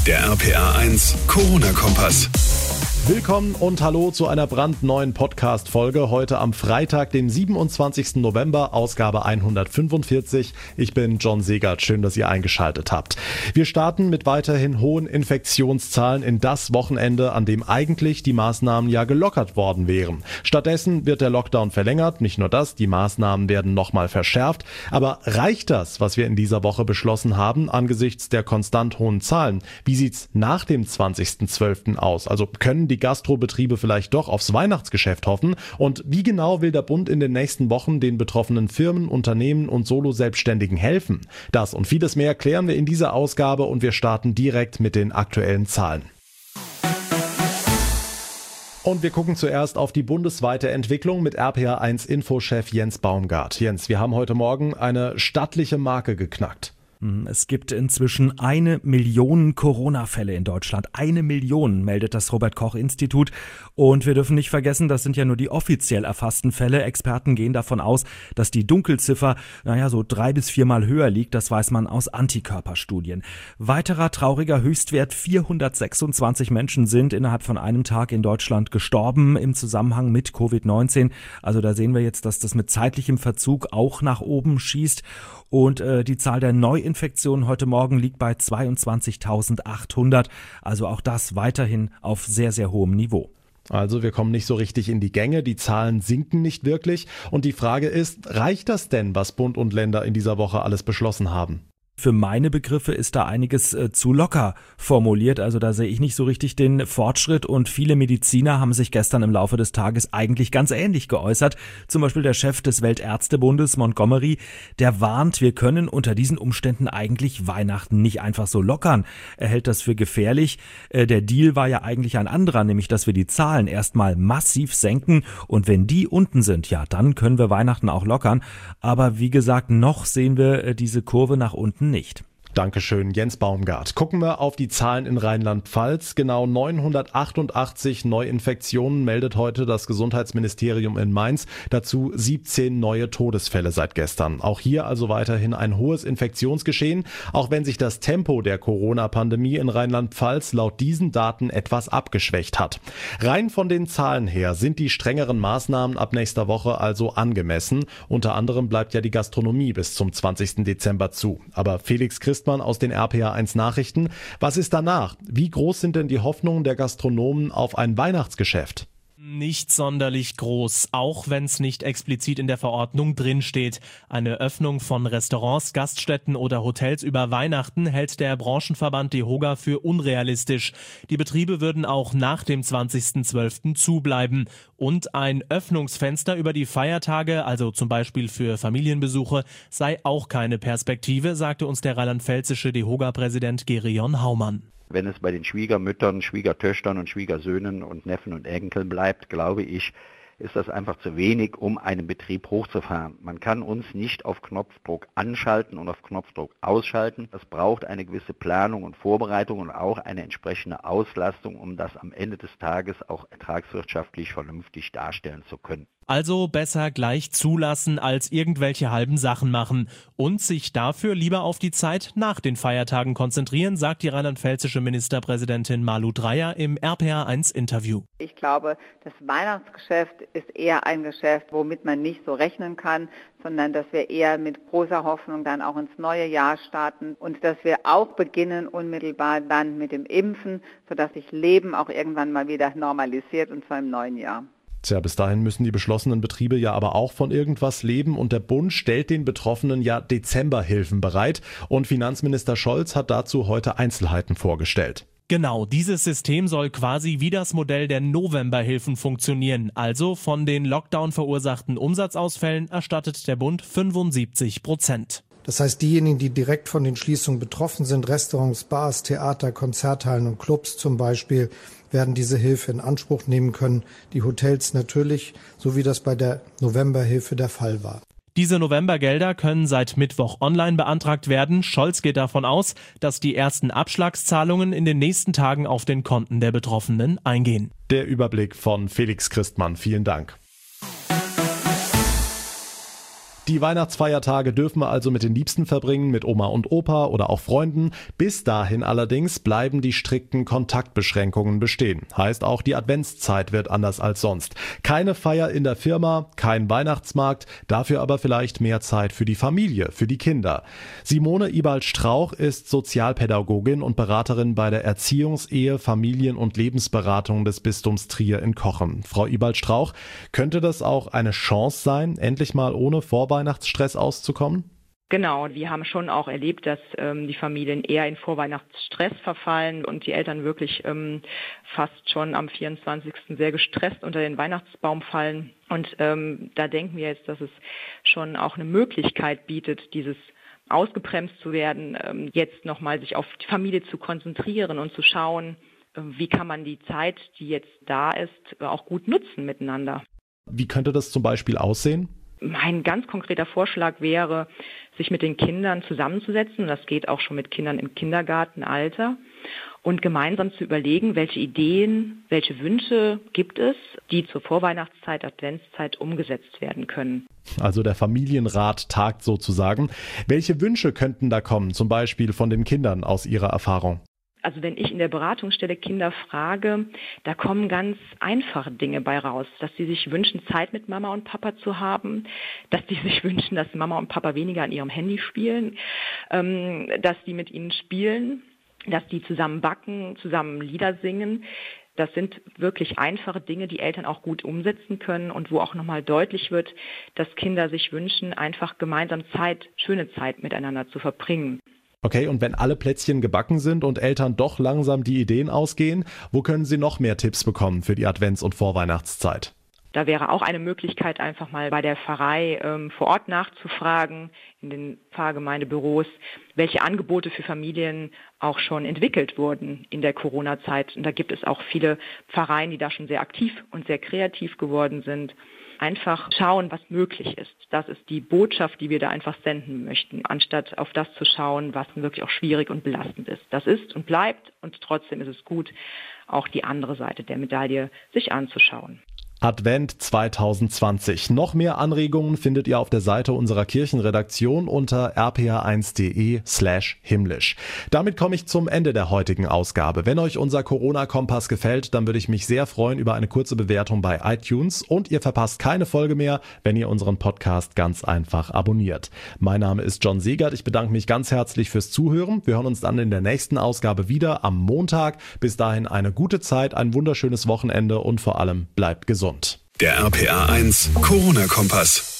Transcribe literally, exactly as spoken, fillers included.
Der R P R eins Corona-Kompass. Willkommen und hallo zu einer brandneuen Podcast-Folge. Heute am Freitag, dem siebenundzwanzigsten November, Ausgabe hundertfünfundvierzig. Ich bin John Segert. Schön, dass ihr eingeschaltet habt. Wir starten mit weiterhin hohen Infektionszahlen in das Wochenende, an dem eigentlich die Maßnahmen ja gelockert worden wären. Stattdessen wird der Lockdown verlängert. Nicht nur das, die Maßnahmen werden nochmal verschärft. Aber reicht das, was wir in dieser Woche beschlossen haben, angesichts der konstant hohen Zahlen? Wie sieht's nach dem zwanzigsten zwölften aus? Also können die Gastrobetriebe vielleicht doch aufs Weihnachtsgeschäft hoffen? Und wie genau will der Bund in den nächsten Wochen den betroffenen Firmen, Unternehmen und Solo-Selbstständigen helfen? Das und vieles mehr klären wir in dieser Ausgabe und wir starten direkt mit den aktuellen Zahlen. Und wir gucken zuerst auf die bundesweite Entwicklung mit R P R eins Infochef Jens Baumgart. Jens, wir haben heute Morgen eine stattliche Marke geknackt. Es gibt inzwischen eine Million Corona-Fälle in Deutschland. Eine Million, meldet das Robert-Koch-Institut. Und wir dürfen nicht vergessen, das sind ja nur die offiziell erfassten Fälle. Experten gehen davon aus, dass die Dunkelziffer, naja, so drei bis viermal höher liegt. Das weiß man aus Antikörperstudien. Weiterer trauriger Höchstwert: vierhundertsechsundzwanzig Menschen sind innerhalb von einem Tag in Deutschland gestorben im Zusammenhang mit Covid neunzehn. Also da sehen wir jetzt, dass das mit zeitlichem Verzug auch nach oben schießt. Und äh, die Zahl der Neuinfektionen heute Morgen liegt bei zweiundzwanzigtausendachthundert. Also auch das weiterhin auf sehr, sehr hohem Niveau. Also wir kommen nicht so richtig in die Gänge, die Zahlen sinken nicht wirklich. Und die Frage ist, reicht das denn, was Bund und Länder in dieser Woche alles beschlossen haben? Für meine Begriffe ist da einiges äh, zu locker formuliert. Also da sehe ich nicht so richtig den Fortschritt. Und viele Mediziner haben sich gestern im Laufe des Tages eigentlich ganz ähnlich geäußert. Zum Beispiel der Chef des Weltärztebundes, Montgomery, der warnt, wir können unter diesen Umständen eigentlich Weihnachten nicht einfach so lockern. Er hält das für gefährlich. Äh, der Deal war ja eigentlich ein anderer, nämlich dass wir die Zahlen erstmal massiv senken. Und wenn die unten sind, ja, dann können wir Weihnachten auch lockern. Aber wie gesagt, noch sehen wir äh, diese Kurve nach unten nicht. Dankeschön, Jens Baumgart. Gucken wir auf die Zahlen in Rheinland-Pfalz. Genau neunhundertachtundachtzig Neuinfektionen meldet heute das Gesundheitsministerium in Mainz. Dazu siebzehn neue Todesfälle seit gestern. Auch hier also weiterhin ein hohes Infektionsgeschehen, auch wenn sich das Tempo der Corona-Pandemie in Rheinland-Pfalz laut diesen Daten etwas abgeschwächt hat. Rein von den Zahlen her sind die strengeren Maßnahmen ab nächster Woche also angemessen. Unter anderem bleibt ja die Gastronomie bis zum zwanzigsten Dezember zu. Aber Felix Christmann aus den R P R eins Nachrichten. Was ist danach? Wie groß sind denn die Hoffnungen der Gastronomen auf ein Weihnachtsgeschäft? Nicht sonderlich groß, auch wenn es nicht explizit in der Verordnung drinsteht. Eine Öffnung von Restaurants, Gaststätten oder Hotels über Weihnachten hält der Branchenverband DEHOGA für unrealistisch. Die Betriebe würden auch nach dem zwanzigsten zwölften zubleiben. Und ein Öffnungsfenster über die Feiertage, also zum Beispiel für Familienbesuche, sei auch keine Perspektive, sagte uns der rheinland-pfälzische DEHOGA-Präsident Gerion Haumann. Wenn es bei den Schwiegermüttern, Schwiegertöchtern und Schwiegersöhnen und Neffen und Enkeln bleibt, glaube ich, ist das einfach zu wenig, um einen Betrieb hochzufahren. Man kann uns nicht auf Knopfdruck anschalten und auf Knopfdruck ausschalten. Das braucht eine gewisse Planung und Vorbereitung und auch eine entsprechende Auslastung, um das am Ende des Tages auch ertragswirtschaftlich vernünftig darstellen zu können. Also besser gleich zulassen, als irgendwelche halben Sachen machen und sich dafür lieber auf die Zeit nach den Feiertagen konzentrieren, sagt die rheinland-pfälzische Ministerpräsidentin Malu Dreyer im R P R eins Interview. Ich glaube, das Weihnachtsgeschäft ist eher ein Geschäft, womit man nicht so rechnen kann, sondern dass wir eher mit großer Hoffnung dann auch ins neue Jahr starten und dass wir auch beginnen unmittelbar dann mit dem Impfen, sodass sich Leben auch irgendwann mal wieder normalisiert, und zwar im neuen Jahr. Tja, bis dahin müssen die beschlossenen Betriebe ja aber auch von irgendwas leben und der Bund stellt den Betroffenen ja Dezemberhilfen bereit und Finanzminister Scholz hat dazu heute Einzelheiten vorgestellt. Genau, dieses System soll quasi wie das Modell der Novemberhilfen funktionieren. Also von den Lockdown verursachten Umsatzausfällen erstattet der Bund fünfundsiebzig Prozent. Das heißt, diejenigen, die direkt von den Schließungen betroffen sind, Restaurants, Bars, Theater, Konzerthallen und Clubs zum Beispiel, werden diese Hilfe in Anspruch nehmen können. Die Hotels natürlich, so wie das bei der Novemberhilfe der Fall war. Diese Novembergelder können seit Mittwoch online beantragt werden. Scholz geht davon aus, dass die ersten Abschlagszahlungen in den nächsten Tagen auf den Konten der Betroffenen eingehen. Der Überblick von Felix Christmann. Vielen Dank. Die Weihnachtsfeiertage dürfen wir also mit den Liebsten verbringen, mit Oma und Opa oder auch Freunden. Bis dahin allerdings bleiben die strikten Kontaktbeschränkungen bestehen. Heißt auch, die Adventszeit wird anders als sonst. Keine Feier in der Firma, kein Weihnachtsmarkt, dafür aber vielleicht mehr Zeit für die Familie, für die Kinder. Simone Ibald-Strauch ist Sozialpädagogin und Beraterin bei der Erziehungs-, Ehe-, Familien- und Lebensberatung des Bistums Trier in Cochem. Frau Ibald-Strauch, könnte das auch eine Chance sein, endlich mal ohne Vorweihnachtsstress auszukommen? Genau, wir haben schon auch erlebt, dass ähm, die Familien eher in Vorweihnachtsstress verfallen und die Eltern wirklich ähm, fast schon am vierundzwanzigsten sehr gestresst unter den Weihnachtsbaum fallen. Und ähm, da denken wir jetzt, dass es schon auch eine Möglichkeit bietet, dieses ausgebremst zu werden, ähm, jetzt nochmal sich auf die Familie zu konzentrieren und zu schauen, äh, wie kann man die Zeit, die jetzt da ist, auch gut nutzen miteinander. Wie könnte das zum Beispiel aussehen? Mein ganz konkreter Vorschlag wäre, sich mit den Kindern zusammenzusetzen, das geht auch schon mit Kindern im Kindergartenalter, und gemeinsam zu überlegen, welche Ideen, welche Wünsche gibt es, die zur Vorweihnachtszeit, Adventszeit umgesetzt werden können. Also der Familienrat tagt sozusagen. Welche Wünsche könnten da kommen, zum Beispiel von den Kindern aus Ihrer Erfahrung? Also wenn ich in der Beratungsstelle Kinder frage, da kommen ganz einfache Dinge bei raus, dass sie sich wünschen, Zeit mit Mama und Papa zu haben, dass sie sich wünschen, dass Mama und Papa weniger an ihrem Handy spielen, ähm, dass die mit ihnen spielen, dass die zusammen backen, zusammen Lieder singen. Das sind wirklich einfache Dinge, die Eltern auch gut umsetzen können und wo auch nochmal deutlich wird, dass Kinder sich wünschen, einfach gemeinsam Zeit, schöne Zeit miteinander zu verbringen. Okay, und wenn alle Plätzchen gebacken sind und Eltern doch langsam die Ideen ausgehen, wo können sie noch mehr Tipps bekommen für die Advents- und Vorweihnachtszeit? Da wäre auch eine Möglichkeit, einfach mal bei der Pfarrei ähm, vor Ort nachzufragen, in den Pfarrgemeindebüros, welche Angebote für Familien auch schon entwickelt wurden in der Corona-Zeit. Und da gibt es auch viele Pfarreien, die da schon sehr aktiv und sehr kreativ geworden sind. Einfach schauen, was möglich ist. Das ist die Botschaft, die wir da einfach senden möchten, anstatt auf das zu schauen, was wirklich auch schwierig und belastend ist. Das ist und bleibt, und trotzdem ist es gut, auch die andere Seite der Medaille sich anzuschauen. Advent zwanzig zwanzig. Noch mehr Anregungen findet ihr auf der Seite unserer Kirchenredaktion unter r p a eins punkt d e slash himmlisch. Damit komme ich zum Ende der heutigen Ausgabe. Wenn euch unser Corona-Kompass gefällt, dann würde ich mich sehr freuen über eine kurze Bewertung bei iTunes, und ihr verpasst keine Folge mehr, wenn ihr unseren Podcast ganz einfach abonniert. Mein Name ist John Segert. Ich bedanke mich ganz herzlich fürs Zuhören. Wir hören uns dann in der nächsten Ausgabe wieder am Montag. Bis dahin eine gute Zeit, ein wunderschönes Wochenende und vor allem bleibt gesund. Der R P A eins Corona-Kompass.